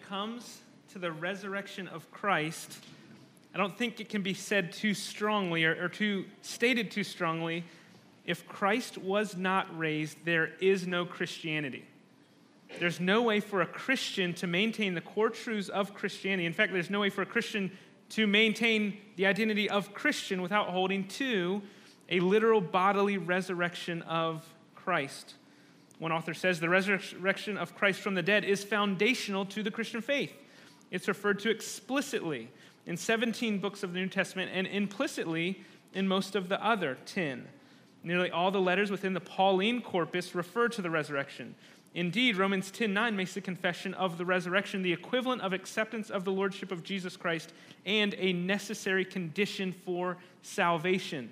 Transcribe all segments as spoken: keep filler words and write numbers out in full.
comes to the resurrection of Christ, I don't think it can be said too strongly or, or too stated too strongly. If Christ was not raised, there is no Christianity. There's no way for a Christian to maintain the core truths of Christianity. In fact, there's no way for a Christian to maintain the identity of Christian without holding to a literal bodily resurrection of Christ. One author says the resurrection of Christ from the dead is foundational to the Christian faith. It's referred to explicitly in seventeen books of the New Testament and implicitly in most of the other ten. Nearly all the letters within the Pauline corpus refer to the resurrection. Indeed, Romans ten nine makes the confession of the resurrection the equivalent of acceptance of the lordship of Jesus Christ and a necessary condition for salvation.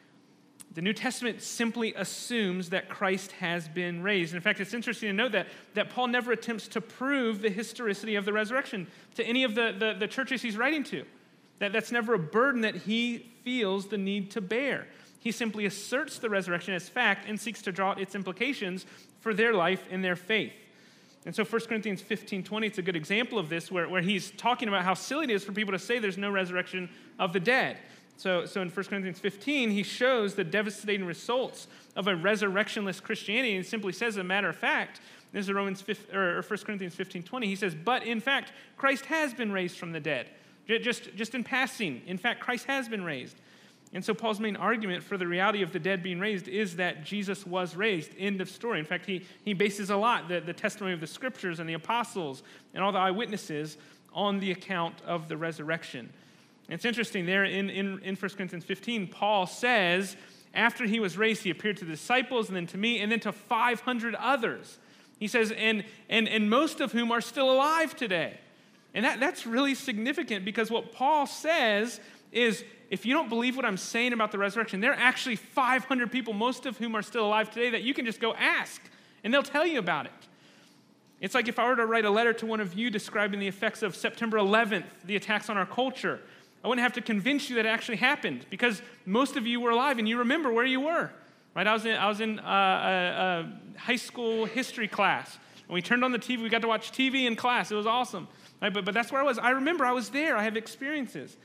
The New Testament simply assumes that Christ has been raised. In fact, it's interesting to note that, that Paul never attempts to prove the historicity of the resurrection to any of the, the, the churches he's writing to. That, that's never a burden that he feels the need to bear. He simply asserts the resurrection as fact and seeks to draw out its implications for their life and their faith. And so First Corinthians fifteen twenty, it's a good example of this, where, where he's talking about how silly it is for people to say there's no resurrection of the dead. So, so in First Corinthians fifteen, he shows the devastating results of a resurrectionless Christianity and simply says, as a matter of fact, this is Romans or First Corinthians fifteen twenty, he says, but in fact, Christ has been raised from the dead. Just, just in passing, in fact, Christ has been raised. And so Paul's main argument for the reality of the dead being raised is that Jesus was raised. End of story. In fact, he, he bases a lot, the, the testimony of the scriptures and the apostles and all the eyewitnesses on the account of the resurrection. And it's interesting, there in, in, in First Corinthians fifteen, Paul says, after he was raised, he appeared to the disciples and then to me and then to five hundred others. He says, and, and, and most of whom are still alive today. And that, that's really significant because what Paul says is, if you don't believe what I'm saying about the resurrection, there are actually five hundred people, most of whom are still alive today, that you can just go ask, and they'll tell you about it. It's like if I were to write a letter to one of you describing the effects of September eleventh, the attacks on our culture. I wouldn't have to convince you that it actually happened because most of you were alive and you remember where you were. Right? I was in, I was in uh, a, a high school history class, and we turned on the T V. We got to watch T V in class. It was awesome. Right? But, but that's where I was. I remember I was there. I have experiences.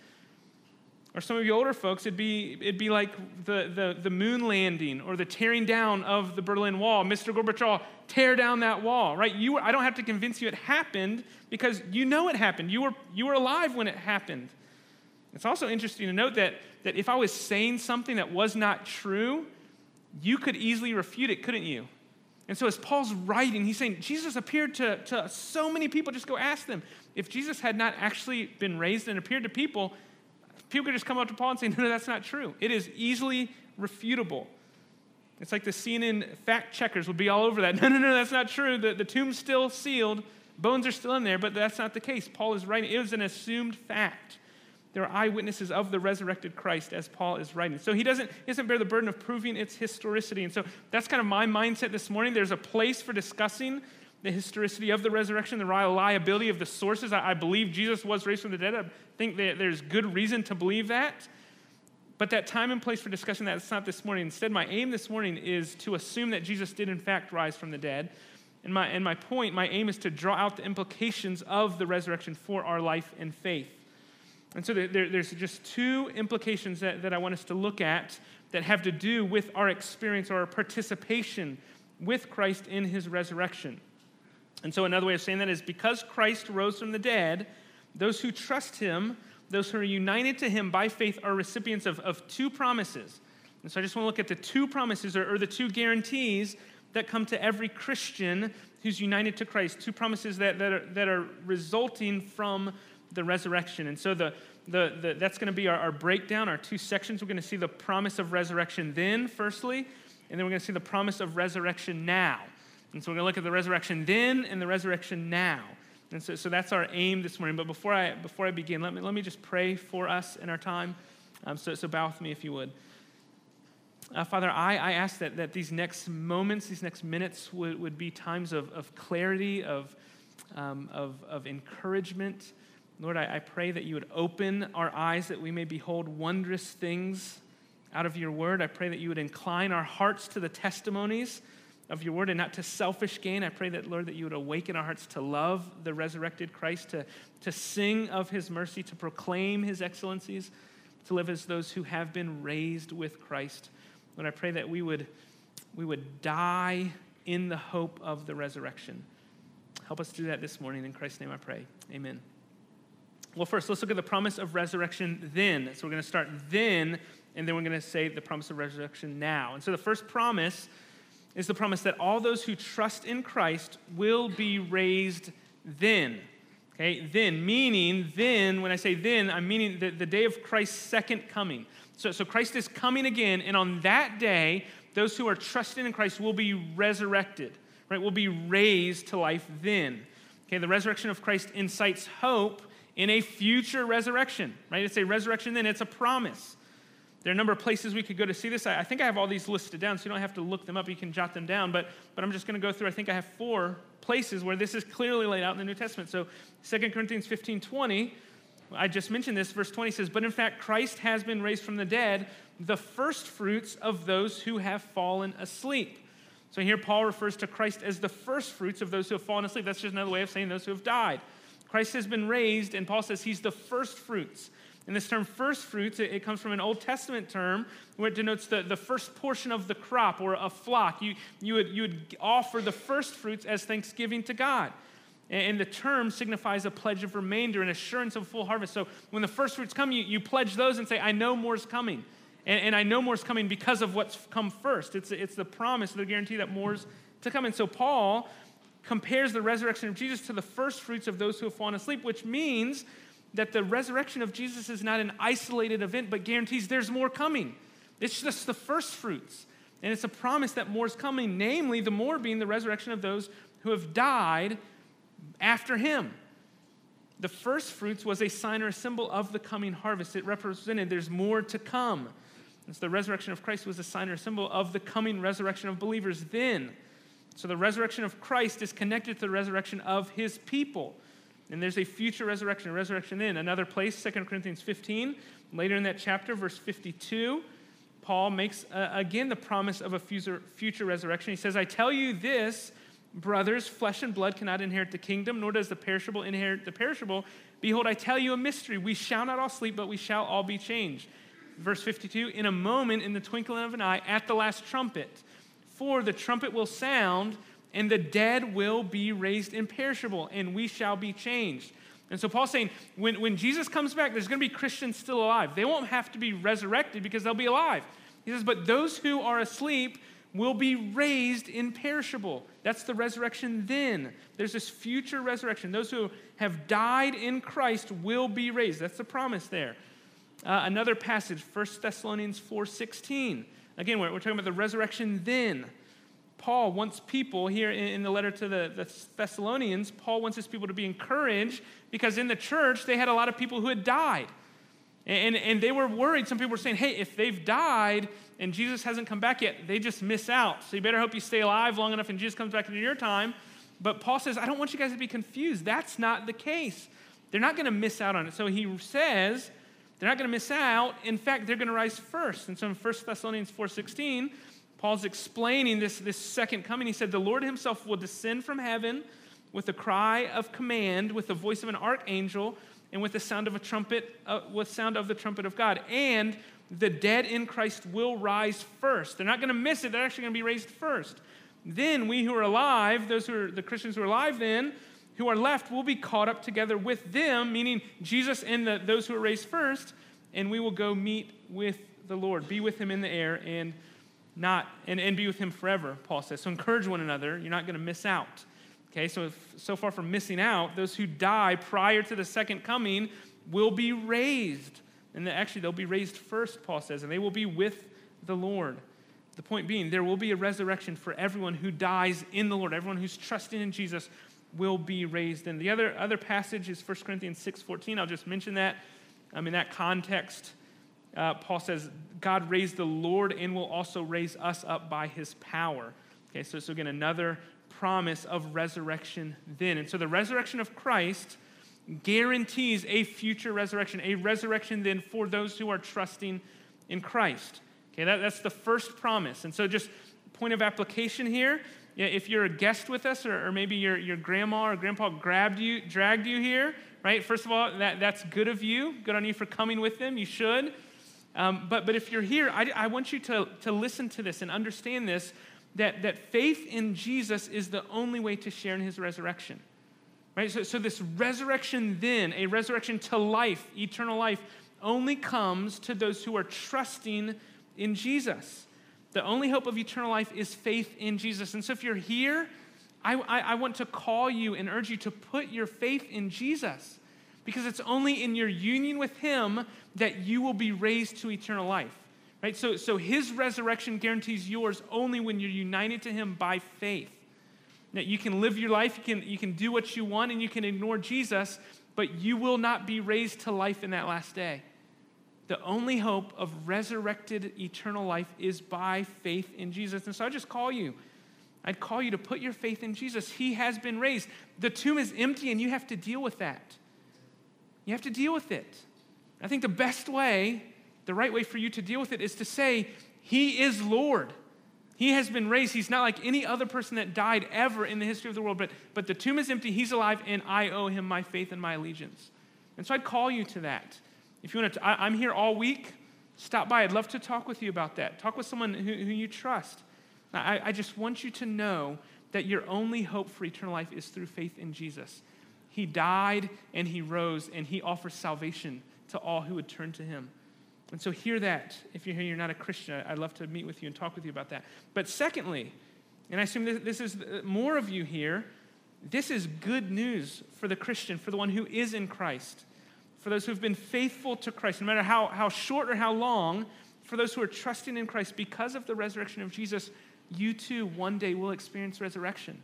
Or some of you older folks, it'd be it'd be like the, the, the moon landing or the tearing down of the Berlin Wall. Mister Gorbachev, tear down that wall, right? You were, I don't have to convince you it happened because you know it happened. You were you were alive when it happened. It's also interesting to note that, that if I was saying something that was not true, you could easily refute it, couldn't you? And so as Paul's writing, he's saying, Jesus appeared to, to so many people, just go ask them. If Jesus had not actually been raised and appeared to people, people could just come up to Paul and say, no, no, that's not true. It is easily refutable. It's like the C N N fact checkers would be all over that. No, no, no, that's not true. The, the tomb's still sealed. Bones are still in there, but that's not the case. Paul is writing. It was an assumed fact. There are eyewitnesses of the resurrected Christ as Paul is writing. So he doesn't, he doesn't bear the burden of proving its historicity. And so that's kind of my mindset this morning. There's a place for discussing the historicity of the resurrection, the reliability of the sources. I, I believe Jesus was raised from the dead. I think that there's good reason to believe that. But that time and place for discussing that, it's not this morning. Instead, my aim this morning is to assume that Jesus did in fact rise from the dead. And my, and my point, my aim is to draw out the implications of the resurrection for our life and faith. And so there, there's just two implications that, that I want us to look at that have to do with our experience or our participation with Christ in his resurrection. And so another way of saying that is because Christ rose from the dead, those who trust him, those who are united to him by faith are recipients of, of two promises. And so I just want to look at the two promises or, or the two guarantees that come to every Christian who's united to Christ, two promises that, that, are, that are resulting from the resurrection. And so the, the, the that's going to be our, our breakdown, our two sections. We're going to see the promise of resurrection then, firstly, and then we're going to see the promise of resurrection now. And so we're going to look at the resurrection then and the resurrection now. And so, so that's our aim this morning. But before I before I begin, let me let me just pray for us in our time. Um, so, so bow with me if you would. Uh, Father, I, I ask that, that these next moments, these next minutes would, would be times of, of clarity, of, um, of, of encouragement. Lord, I, I pray that you would open our eyes that we may behold wondrous things out of your word. I pray that you would incline our hearts to the testimonies of your word and not to selfish gain. I pray that, Lord, that you would awaken our hearts to love the resurrected Christ, to, to sing of his mercy, to proclaim his excellencies, to live as those who have been raised with Christ. Lord, I pray that we would, we would die in the hope of the resurrection. Help us do that this morning. In Christ's name I pray. Amen. Well, first, let's look at the promise of resurrection then. So we're going to start then, and then we're going to say the promise of resurrection now. And so the first promise is the promise that all those who trust in Christ will be raised then. Okay, then, meaning then, when I say then, I'm meaning the, the day of Christ's second coming. So, so Christ is coming again, and on that day, those who are trusting in Christ will be resurrected, right? Will be raised to life then. Okay, the resurrection of Christ incites hope in a future resurrection, right? It's a resurrection then, it's a promise. There are a number of places we could go to see this. I, I think I have all these listed down, so you don't have to look them up. You can jot them down, but, but I'm just going to go through. I think I have four places where this is clearly laid out in the New Testament. So Second Corinthians fifteen twenty, I just mentioned this, verse twenty says, but in fact, Christ has been raised from the dead, the first fruits of those who have fallen asleep. So here Paul refers to Christ as the first fruits of those who have fallen asleep. That's just another way of saying those who have died. Christ has been raised, and Paul says he's the first fruits. And this term first fruits, it, it comes from an Old Testament term where it denotes the, the first portion of the crop or a flock. You, you, would, you would offer the first fruits as thanksgiving to God. And, and the term signifies a pledge of remainder, an assurance of full harvest. So when the first fruits come, you, you pledge those and say, I know more's coming. And, and I know more's coming because of what's come first. It's, it's the promise, the guarantee that more's to come. And so Paul compares the resurrection of Jesus to the first fruits of those who have fallen asleep, which means that the resurrection of Jesus is not an isolated event, but guarantees there's more coming. It's just the first fruits. And it's a promise that more is coming, namely the more being the resurrection of those who have died after him. The first fruits was a sign or a symbol of the coming harvest. It represented there's more to come. And so the resurrection of Christ was a sign or a symbol of the coming resurrection of believers then. So the resurrection of Christ is connected to the resurrection of his people. And there's a future resurrection, a resurrection then. Another place, Second Corinthians fifteen, later in that chapter, verse fifty-two, Paul makes, uh, again, the promise of a future, future resurrection. He says, I tell you this, brothers, flesh and blood cannot inherit the kingdom, nor does the perishable inherit the perishable. Behold, I tell you a mystery. We shall not all sleep, but we shall all be changed. Verse fifty-two, in a moment, in the twinkling of an eye, at the last trumpet, for the trumpet will sound, and the dead will be raised imperishable, and we shall be changed. And so Paul's saying, when, when Jesus comes back, there's going to be Christians still alive. They won't have to be resurrected because they'll be alive. He says, but those who are asleep will be raised imperishable. That's the resurrection then. There's this future resurrection. Those who have died in Christ will be raised. That's the promise there. Uh, another passage, First Thessalonians four sixteen. Again, we're, we're talking about the resurrection then. Paul wants people here in, in the letter to the, the Thessalonians, Paul wants his people to be encouraged because in the church, they had a lot of people who had died. And, and they were worried. Some people were saying, hey, if they've died and Jesus hasn't come back yet, they just miss out. So you better hope you stay alive long enough and Jesus comes back into your time. But Paul says, I don't want you guys to be confused. That's not the case. They're not going to miss out on it. So he says they're not going to miss out. In fact, they're going to rise first. And so in First Thessalonians four sixteen, Paul's explaining this, this second coming. He said, the Lord himself will descend from heaven with a cry of command, with the voice of an archangel, and with the sound of a trumpet, uh, with sound of the trumpet of God. And the dead in Christ will rise first. They're not going to miss it. They're actually going to be raised first. Then we who are alive, those who are the Christians who are alive then, who are left, will be caught up together with them, meaning Jesus and the, those who are raised first, and we will go meet with the Lord, be with him in the air, and not and, and be with him forever, Paul says. So encourage one another. You're not going to miss out. Okay, so if, so far from missing out, those who die prior to the second coming will be raised. And actually, they'll be raised first, Paul says, and they will be with the Lord. The point being, there will be a resurrection for everyone who dies in the Lord. Everyone who's trusting in Jesus will be raised. And the other, other passage is First Corinthians six fourteen. I'll just mention that. Um, in that context, uh, Paul says, God raised the Lord and will also raise us up by his power. Okay, so, so again, another promise of resurrection then. And so the resurrection of Christ guarantees a future resurrection, a resurrection then for those who are trusting in Christ. Okay, that, that's the first promise. And so just point of application here, Yeah, if you're a guest with us, or, or maybe your, your grandma or grandpa grabbed you, dragged you here, right? First of all, that, that's good of you. Good on you for coming with them. You should. Um, but, but if you're here, I, I want you to, to listen to this and understand this, that, that faith in Jesus is the only way to share in his resurrection. Right? So, so this resurrection then, a resurrection to life, eternal life, only comes to those who are trusting in Jesus. The only hope of eternal life is faith in Jesus. And so if you're here, I, I, I want to call you and urge you to put your faith in Jesus, because it's only in your union with him that you will be raised to eternal life. Right? So, so his resurrection guarantees yours only when you're united to him by faith. That you can live your life, you can, you can do what you want, and you can ignore Jesus, but you will not be raised to life in that last day. The only hope of resurrected eternal life is by faith in Jesus. And so I just call you. I'd call you to put your faith in Jesus. He has been raised. The tomb is empty, and you have to deal with that. You have to deal with it. I think the best way, the right way for you to deal with it is to say, he is Lord. He has been raised. He's not like any other person that died ever in the history of the world, but, but the tomb is empty, he's alive, and I owe him my faith and my allegiance. And so I'd call you to that. If you want to, I, I'm here all week. Stop by. I'd love to talk with you about that. Talk with someone who, who you trust. I, I just want you to know that your only hope for eternal life is through faith in Jesus. He died and he rose, and he offers salvation to all who would turn to him. And so hear that. If you're here, you're not a Christian, I'd love to meet with you and talk with you about that. But secondly, and I assume this is more of you here, this is good news for the Christian, for the one who is in Christ, for those who have been faithful to Christ, no matter how, how short or how long, for those who are trusting in Christ because of the resurrection of Jesus, you too one day will experience resurrection.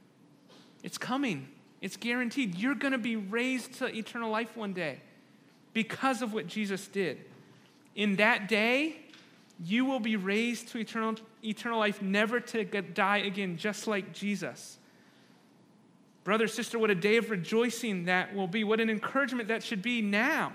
It's coming. It's guaranteed. You're going to be raised to eternal life one day because of what Jesus did. In that day, you will be raised to eternal, eternal life, never to die again, just like Jesus. Brother, sister, what a day of rejoicing that will be. What an encouragement that should be now.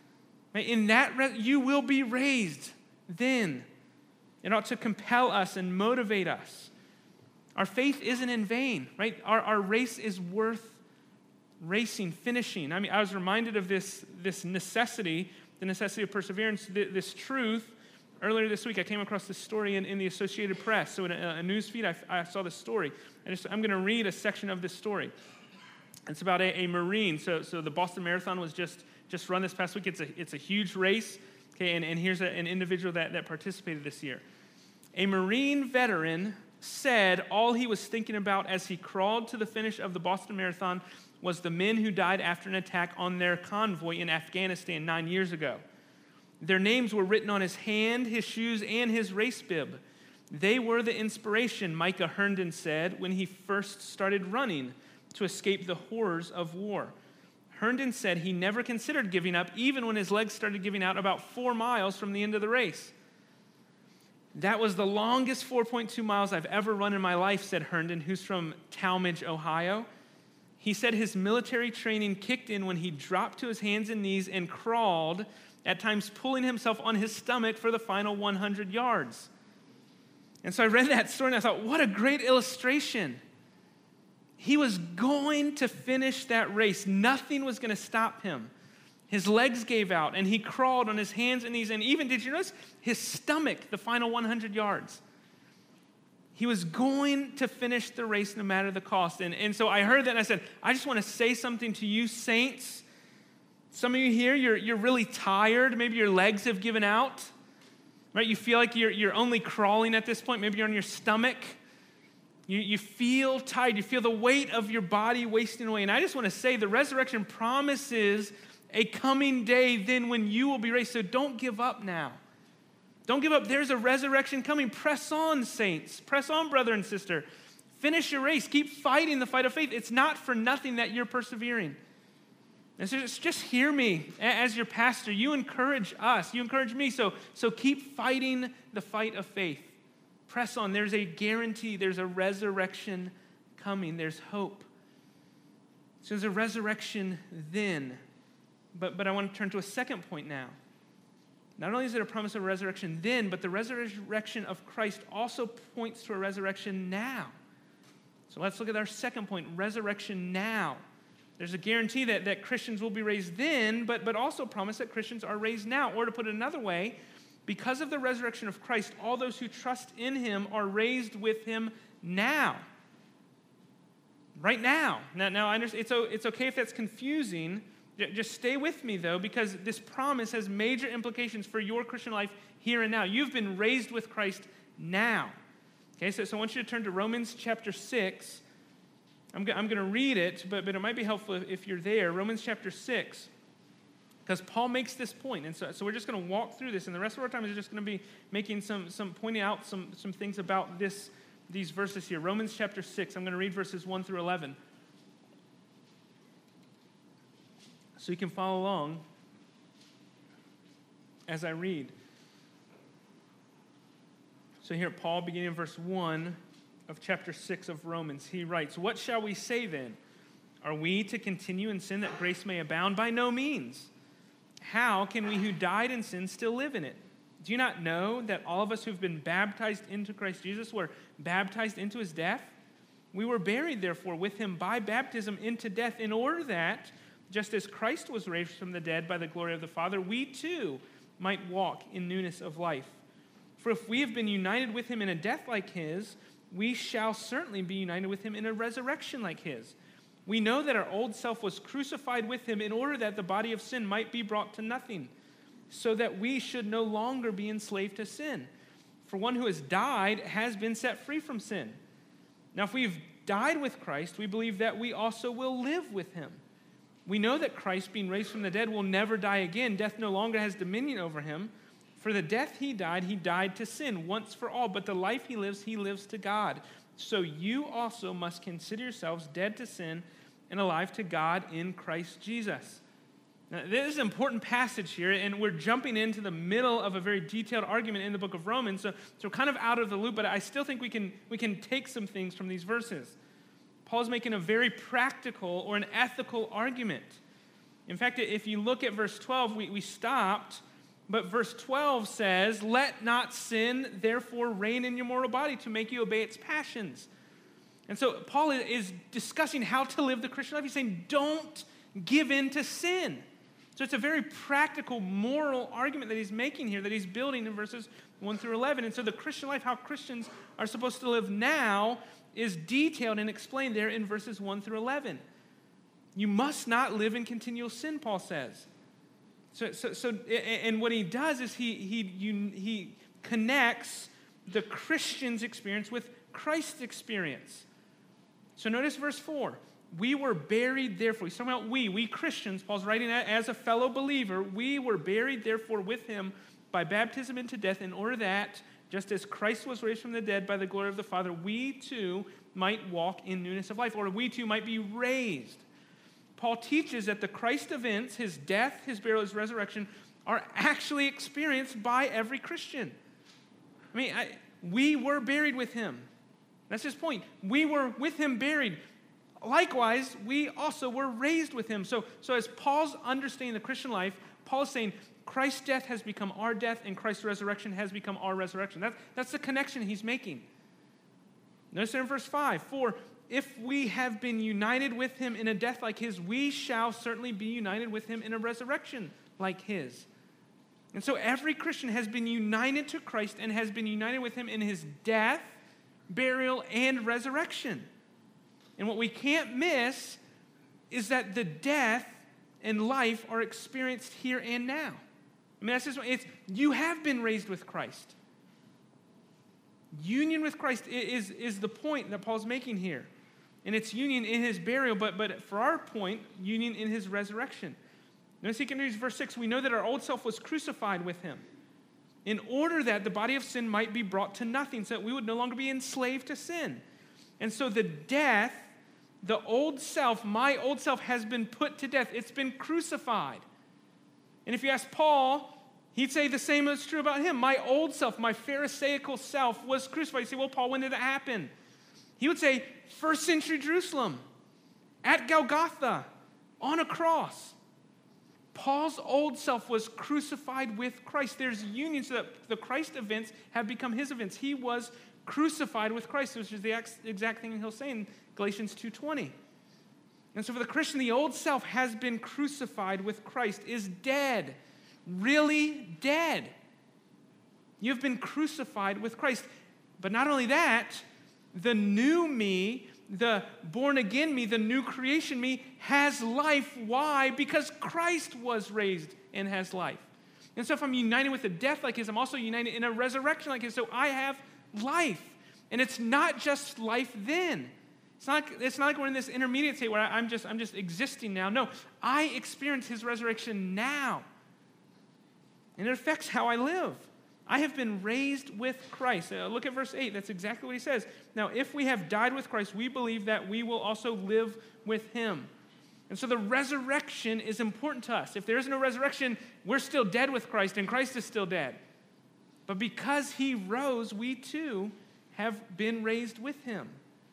In that, you will be raised then. It ought to compel us and motivate us. Our faith isn't in vain, right? Our, our race is worth racing, finishing. I mean, I was reminded of this, this necessity, the necessity of perseverance, this truth. Earlier this week, I came across this story in, in the Associated Press. So in a, a news feed, I, I saw this story. I just, I'm going to read a section of this story. It's about a, a Marine. So, so the Boston Marathon was just, just run this past week. It's a, it's a huge race. Okay, and, and here's a, an individual that, that participated this year. A Marine veteran said all he was thinking about as he crawled to the finish of the Boston Marathon was the men who died after an attack on their convoy in Afghanistan nine years ago. Their names were written on his hand, his shoes, and his race bib. They were the inspiration, Micah Herndon said, when he first started running to escape the horrors of war. Herndon said he never considered giving up, even when his legs started giving out about four miles from the end of the race. That was the longest four point two miles I've ever run in my life, said Herndon, who's from Talmadge, Ohio. He said his military training kicked in when he dropped to his hands and knees and crawled, at times pulling himself on his stomach for the final one hundred yards. And so I read that story and I thought, what a great illustration. He was going to finish that race. Nothing was going to stop him. His legs gave out and he crawled on his hands and knees. And even, did you notice, his stomach, the final one hundred yards. He was going to finish the race no matter the cost. And, and so I heard that and I said, I just want to say something to you, saints. Some of you here, you're, you're really tired. Maybe your legs have given out. Right? You feel like you're, you're only crawling at this point. Maybe you're on your stomach. You, you feel tired. You feel the weight of your body wasting away. And I just want to say the resurrection promises a coming day then when you will be raised. So don't give up now. Don't give up. There's a resurrection coming. Press on, saints. Press on, brother and sister. Finish your race. Keep fighting the fight of faith. It's not for nothing that you're persevering. And so just, just hear me as your pastor. You encourage us. You encourage me. So, so keep fighting the fight of faith. Press on. There's a guarantee. There's a resurrection coming. There's hope. So there's a resurrection then. But, but I want to turn to a second point now. Not only is it a promise of a resurrection then, but the resurrection of Christ also points to a resurrection now. So let's look at our second point, resurrection now. There's a guarantee that, that Christians will be raised then, but, but also promise that Christians are raised now. Or to put it another way, because of the resurrection of Christ, all those who trust in him are raised with him now. Right now. Now, now I understand, it's, it's okay if that's confusing. Just stay with me, though, because this promise has major implications for your Christian life here and now. You've been raised with Christ now. Okay, so, so I want you to turn to Romans chapter six. I'm, go- I'm going to read it, but, but it might be helpful if, if you're there. Romans chapter six, because Paul makes this point. And so, so we're just going to walk through this, and the rest of our time is just going to be making some, some pointing out some, some things about this, these verses here. Romans chapter six, I'm going to read verses one through eleven. So you can follow along as I read. So here, Paul, beginning in verse one of chapter six of Romans, he writes, "What shall we say then? Are we to continue in sin that grace may abound? By no means. How can we who died in sin still live in it? Do you not know that all of us who've been baptized into Christ Jesus were baptized into his death? We were buried, therefore, with him by baptism into death, in order that, just as Christ was raised from the dead by the glory of the Father, we too might walk in newness of life. For if we have been united with him in a death like his, we shall certainly be united with him in a resurrection like his. We know that our old self was crucified with him in order that the body of sin might be brought to nothing, so that we should no longer be enslaved to sin. For one who has died has been set free from sin. Now, if we've died with Christ, we believe that we also will live with him. We know that Christ, being raised from the dead, will never die again. Death no longer has dominion over him. For the death he died, he died to sin once for all, but the life he lives, he lives to God. So you also must consider yourselves dead to sin and alive to God in Christ Jesus." Now, this is an important passage here, and we're jumping into the middle of a very detailed argument in the book of Romans, so, so we're kind of out of the loop, but I still think we can, we can take some things from these verses. Paul's making a very practical or an ethical argument. In fact, if you look at verse twelve, we, we stopped, but verse twelve says, "Let not sin therefore reign in your mortal body to make you obey its passions." And so Paul is discussing how to live the Christian life. He's saying, don't give in to sin. So it's a very practical, moral argument that he's making here, that he's building in verses one through eleven. And so the Christian life, how Christians are supposed to live now, is detailed and explained there in verses one through eleven. You must not live in continual sin, Paul says. So, so, so and what he does is he, he, you, he connects the Christian's experience with Christ's experience. So notice verse four. We were buried, therefore. He's talking about we, we Christians. Paul's writing as a fellow believer. We were buried, therefore, with him by baptism into death, in order that, just as Christ was raised from the dead by the glory of the Father, we too might walk in newness of life, or we too might be raised. Paul teaches that the Christ events, his death, his burial, his resurrection, are actually experienced by every Christian. I mean, I, we were buried with him. That's his point. We were with him buried. Likewise, we also were raised with him. So, so as Paul's understanding the Christian life, Paul is saying Christ's death has become our death and Christ's resurrection has become our resurrection. That, that's the connection he's making. Notice there in verse five, "For if we have been united with him in a death like his, we shall certainly be united with him in a resurrection like his." And so every Christian has been united to Christ and has been united with him in his death, burial, and resurrection. And what we can't miss is that the death and life are experienced here and now. I mean, that's just, it's, you have been raised with Christ. Union with Christ is, is the point that Paul's making here. And it's union in his burial, but, but for our point, union in his resurrection. Notice he continues verse six, "We know that our old self was crucified with him, in order that the body of sin might be brought to nothing, so that we would no longer be enslaved to sin." And so the death, the old self, my old self, has been put to death. It's been crucified. And if you ask Paul, he'd say the same is true about him. My old self, my Pharisaical self was crucified. You say, well, Paul, when did it happen? He would say, first century Jerusalem, at Golgotha, on a cross. Paul's old self was crucified with Christ. There's union so that the Christ events have become his events. He was crucified with Christ, which is the exact thing he'll say in, Galatians two twenty. And so for the Christian, the old self has been crucified with Christ, is dead, really dead. You've been crucified with Christ. But not only that, the new me, the born-again me, the new creation me, has life. Why? Because Christ was raised and has life. And so if I'm united with a death like his, I'm also united in a resurrection like his. So I have life. And it's not just life then. It's not, it's not like we're in this intermediate state where I'm just, I'm just existing now. No, I experience his resurrection now. And it affects how I live. I have been raised with Christ. Uh, look at verse eight. That's exactly what he says. Now, if we have died with Christ, we believe that we will also live with him. And so the resurrection is important to us. If there is no resurrection, we're still dead with Christ, and Christ is still dead. But because he rose, we too have been raised with him.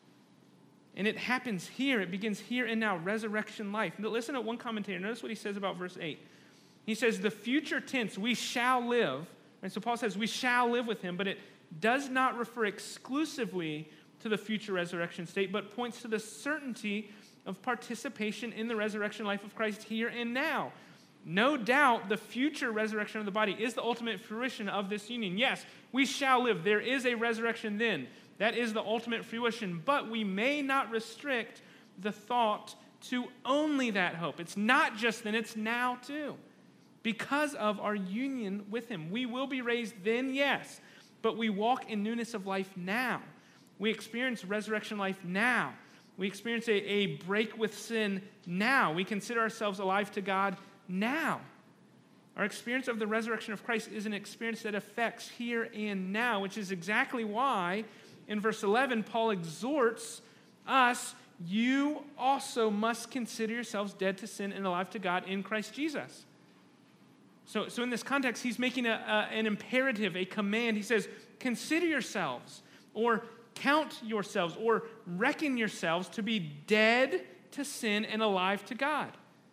And it happens here. It begins here and now, resurrection life. Now, listen to one commentator. Notice what he says about verse eight. He says, the future tense, we shall live. And so Paul says, we shall live with him, but it does not refer exclusively to the future resurrection state, but points to the certainty of participation in the resurrection life of Christ here and now. No doubt the future resurrection of the body is the ultimate fruition of this union. Yes, we shall live. There is a resurrection then. That is the ultimate fruition, but we may not restrict the thought to only that hope. It's not just then, it's now too. Because of our union with him. We will be raised then, yes, but we walk in newness of life now. We experience resurrection life now. We experience a, a break with sin now. We consider ourselves alive to God now. Our experience of the resurrection of Christ is an experience that affects here and now, which is exactly why in verse eleven, Paul exhorts us, you also must consider yourselves dead to sin and alive to God in Christ Jesus. So, so in this context, he's making a, a, an imperative, a command. He says, consider yourselves, or count yourselves, or reckon yourselves to be dead to sin and alive to God.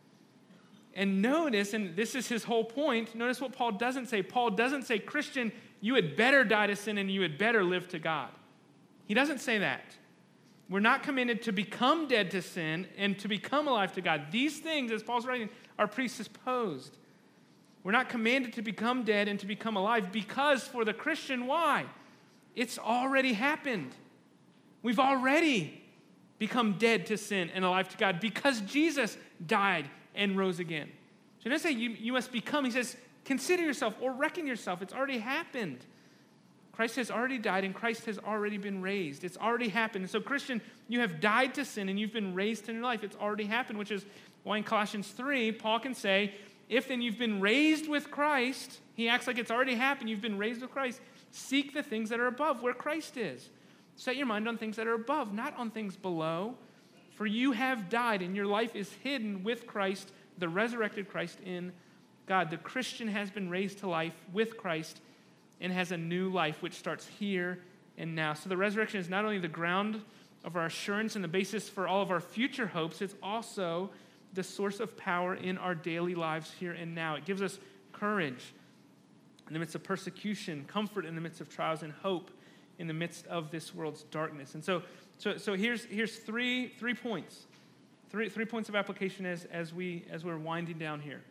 And notice, and this is his whole point, notice what Paul doesn't say. Paul doesn't say, Christian, you had better die to sin and you had better live to God. He doesn't say that. We're not commanded to become dead to sin and to become alive to God. These things, as Paul's writing, are presupposed. We're not commanded to become dead and to become alive because for the Christian, why? It's already happened. We've already become dead to sin and alive to God because Jesus died and rose again. So he doesn't say you, you must become. He says consider yourself or reckon yourself. It's already happened. Christ has already died and Christ has already been raised. It's already happened. So Christian, you have died to sin and you've been raised to new life. It's already happened, which is why in Colossians three, Paul can say, if then you've been raised with Christ, he acts like it's already happened, you've been raised with Christ, seek the things that are above, where Christ is. Set your mind on things that are above, not on things below. For you have died, and your life is hidden with Christ, the resurrected Christ in God. The Christian has been raised to life with Christ and has a new life, which starts here and now. So the resurrection is not only the ground of our assurance and the basis for all of our future hopes, it's also the source of power in our daily lives here and now. It gives us courage in the midst of persecution, comfort in the midst of trials, and hope in the midst of this world's darkness. And so, so, so here's here's three three points, three three points of application as as we as we're winding down here.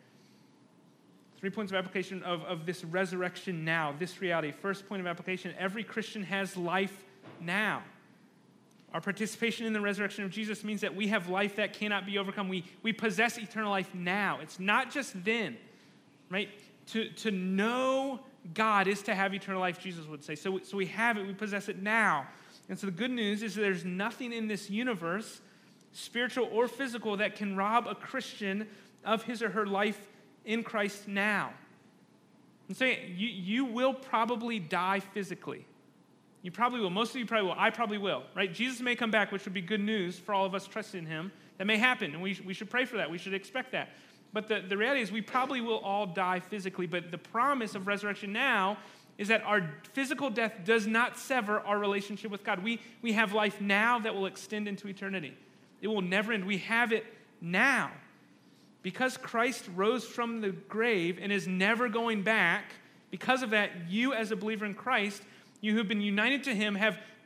Three points of application of, of this resurrection now, this reality. First point of application: every Christian has life now. Our participation in the resurrection of Jesus means that we have life that cannot be overcome. We, we possess eternal life now. It's not just then, right? To, to know God is to have eternal life, Jesus would say. So, so we have it, we possess it now. And so the good news is that there's nothing in this universe, spiritual or physical, that can rob a Christian of his or her life in Christ now. And so you, you will probably die physically. You probably will. Most of you probably will. I probably will, right? Jesus may come back, which would be good news for all of us trusting in him. That may happen, and we, we should pray for that. We should expect that. But the, the reality is we probably will all die physically, but the promise of resurrection now is that our physical death does not sever our relationship with God. We, we have life now that will extend into eternity. It will never end. We have it now. Because Christ rose from the grave and is never going back, because of that, you as a believer in Christ, you who've been united to him, have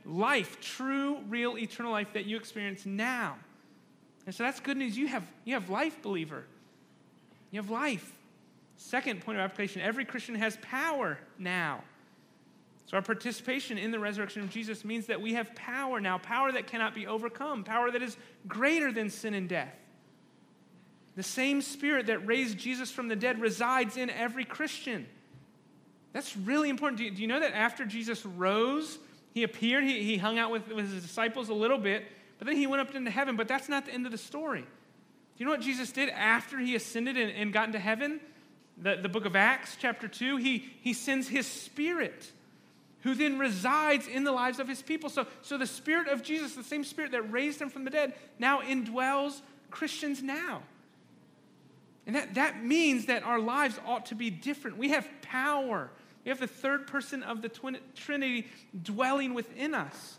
life, true, real, eternal life that you experience now. And so that's good news. You have, you have life, believer. You have life. Second point of application, every Christian has power now. So our participation in the resurrection of Jesus means that we have power now, power that cannot be overcome, power that is greater than sin and death. The same Spirit that raised Jesus from the dead resides in every Christian. That's really important. Do you, do you know that after Jesus rose, he appeared, he, he hung out with, with his disciples a little bit, but then he went up into heaven, but that's not the end of the story. Do you know what Jesus did after he ascended and, and got into heaven? The, the book of Acts, chapter two, he, he sends his Spirit, who then resides in the lives of his people. So, so the Spirit of Jesus, the same Spirit that raised him from the dead, now indwells Christians now. And that, that means that our lives ought to be different. We have power. We have the third person of the twin, Trinity dwelling within us.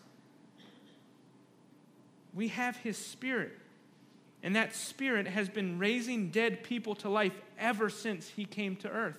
We have his Spirit. And that Spirit has been raising dead people to life ever since he came to earth.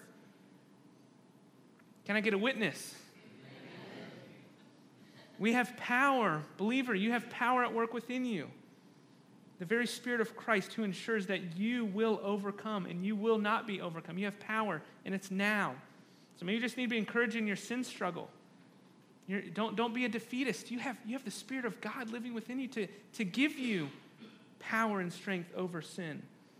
Can I get a witness? Amen. We have power. Believer, you have power at work within you. The very Spirit of Christ who ensures that you will overcome and you will not be overcome. You have power, and it's now. So maybe you just need to be encouraged in your sin struggle. You're, don't, don't be a defeatist. You have, you have the Spirit of God living within you to, to give you power and strength over sin.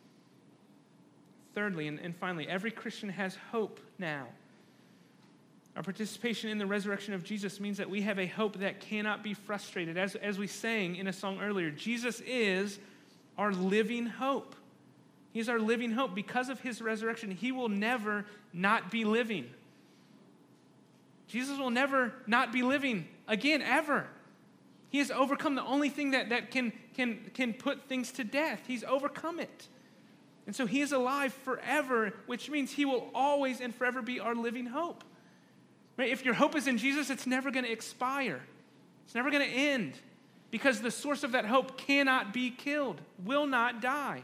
Thirdly, and, and finally, every Christian has hope now. Our participation in the resurrection of Jesus means that we have a hope that cannot be frustrated. As, as we sang in a song earlier, Jesus is our living hope. He's our living hope. Because of his resurrection, he will never not be living. Jesus will never not be living again, ever. He has overcome the only thing that, that can, can, can put things to death. He's overcome it. And so he is alive forever, which means he will always and forever be our living hope. Right? If your hope is in Jesus, it's never going to expire. It's never going to end, because the source of that hope cannot be killed, will not die.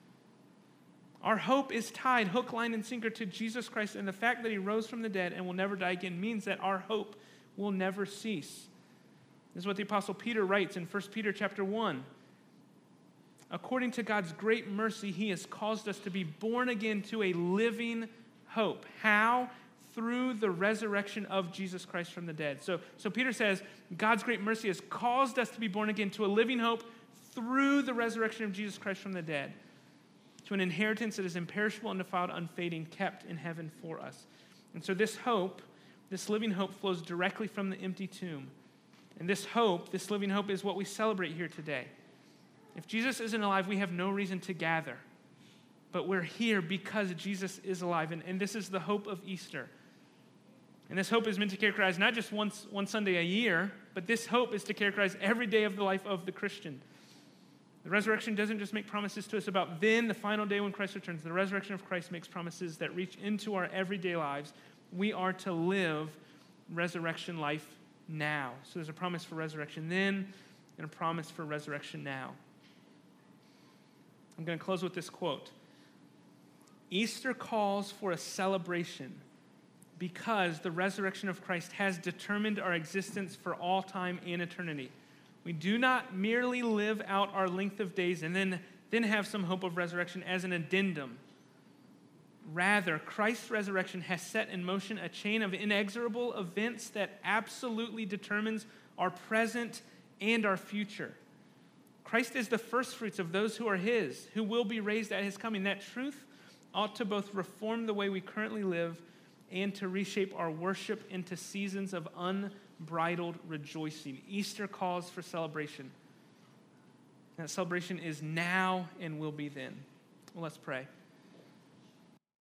Our hope is tied hook, line, and sinker to Jesus Christ, and the fact that he rose from the dead and will never die again means that our hope will never cease. This is what the Apostle Peter writes in First Peter chapter one. According to God's great mercy, he has caused us to be born again to a living hope. How? Through the resurrection of Jesus Christ from the dead. So, so Peter says, God's great mercy has caused us to be born again to a living hope through the resurrection of Jesus Christ from the dead, to an inheritance that is imperishable, undefiled, unfading, kept in heaven for us. And so this hope, this living hope, flows directly from the empty tomb. And this hope, this living hope, is what we celebrate here today. If Jesus isn't alive, we have no reason to gather. But we're here because Jesus is alive. And, and this is the hope of Easter. And this hope is meant to characterize not just once, one Sunday a year, but this hope is to characterize every day of the life of the Christian. The resurrection doesn't just make promises to us about then, the final day when Christ returns. The resurrection of Christ makes promises that reach into our everyday lives. We are to live resurrection life now. So there's a promise for resurrection then and a promise for resurrection now. I'm going to close with this quote. Easter calls for a celebration because the resurrection of Christ has determined our existence for all time and eternity. We do not merely live out our length of days and then, then have some hope of resurrection as an addendum. Rather, Christ's resurrection has set in motion a chain of inexorable events that absolutely determines our present and our future. Christ is the first fruits of those who are his, who will be raised at his coming. That truth ought to both reform the way we currently live and to reshape our worship into seasons of unbridled rejoicing. Easter calls for celebration. That celebration is now and will be then. Well, let's pray.